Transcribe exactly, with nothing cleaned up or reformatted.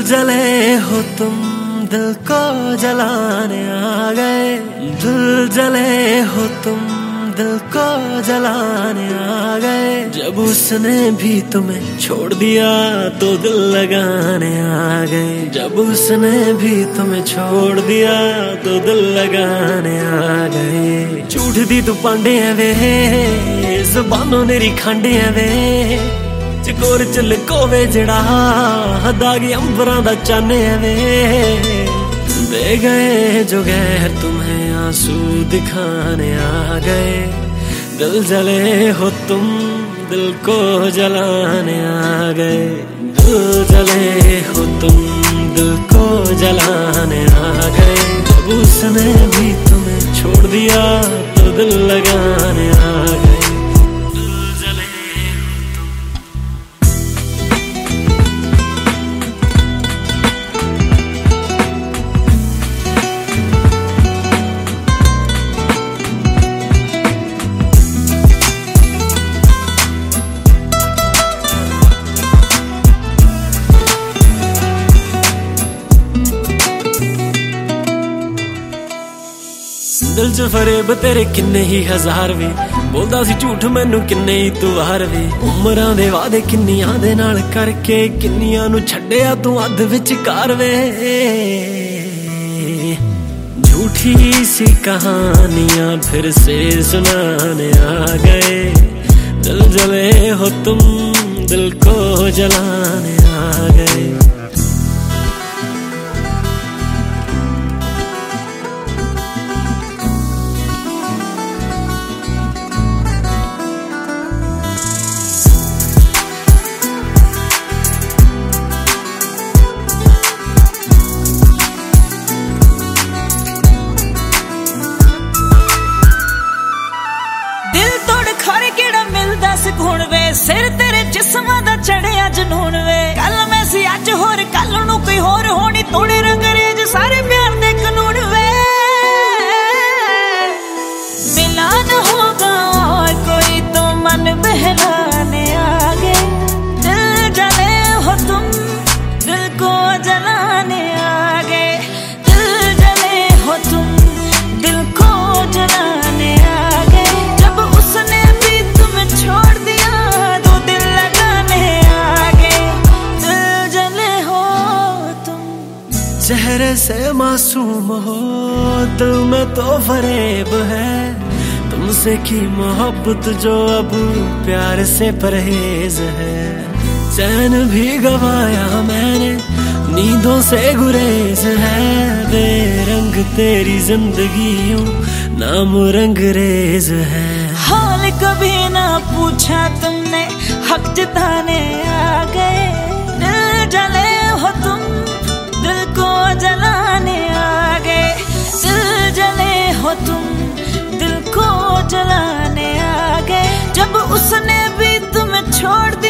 जले हो तुम दिल को जलाने आ गए, दिल जले हो तुम दिल को जलाने आ गए। जब उसने भी तुम्हें छोड़ दिया तो दिल लगाने आ गए, जब उसने भी तुम्हें छोड़ दिया तो दिल लगाने आ गए। झूठ दी तू पांडे वे ज़बानों नेरी खांडे वे, चकोर चल कोवे जड़ा दागी अंबरां दा चाने वे। दे गए जो गैर तुम्हें आंसू दिखाने आ गए, दिल जले हो तुम दिल को जलाने आ गए, दिल जले हो तुम दिल को जलाने आ गए। जब उसने भी तुम्हें छोड़ दिया तो दिल लगाने आ गए। दिल च फरेब तेरे किन्ने ही हजार वे, बोलदा सी झूठ मैनू किन्ने ही तू हार वे। उमरां दे वादे किन्नियां दे नाल करके किन्नियां नू छड्डिया तू अध विचकार वे। झूठी सी कहानियां फिर से सुनाने आ गए, दिल जले हो तुम दिल को जलाने आ गए। सुकून वे सिर तेरे जिस्मां दा चढ़िया जनून वे, कल मैं सी अज होर कल नू कोई होर होनी तोड़े रंगरेज सारे प्यार दे कानून वे। मिला न होगा और कोई तो मन बहलाने आ गए, दिल जले हो तुम दिल को जलाने आ गए, दिल जले हो तुम दिल को जलाने आ गए। जब उसने भी तुम्हें छोड़ दिया तो दिल लगाने आ गए, दिल जले हो तुम। चेहरे से मासूम हो दिल में तो फरेब है, तुमसे की मोहब्बत जो अब प्यार से परहेज है। चैन भी गवाया मैंने नींदों से गुरेज है, बेरंग तेरी जिंदगी यूं नाम रंगरेज है। हाल कभी ना पूछा तुमने हक जताने आ गए, दिल जले हो तुम दिल को जलाने आ गए, दिल जले हो तुम दिल को जलाने आ गए। जब उसने भी तुम्हें छोड़ दिया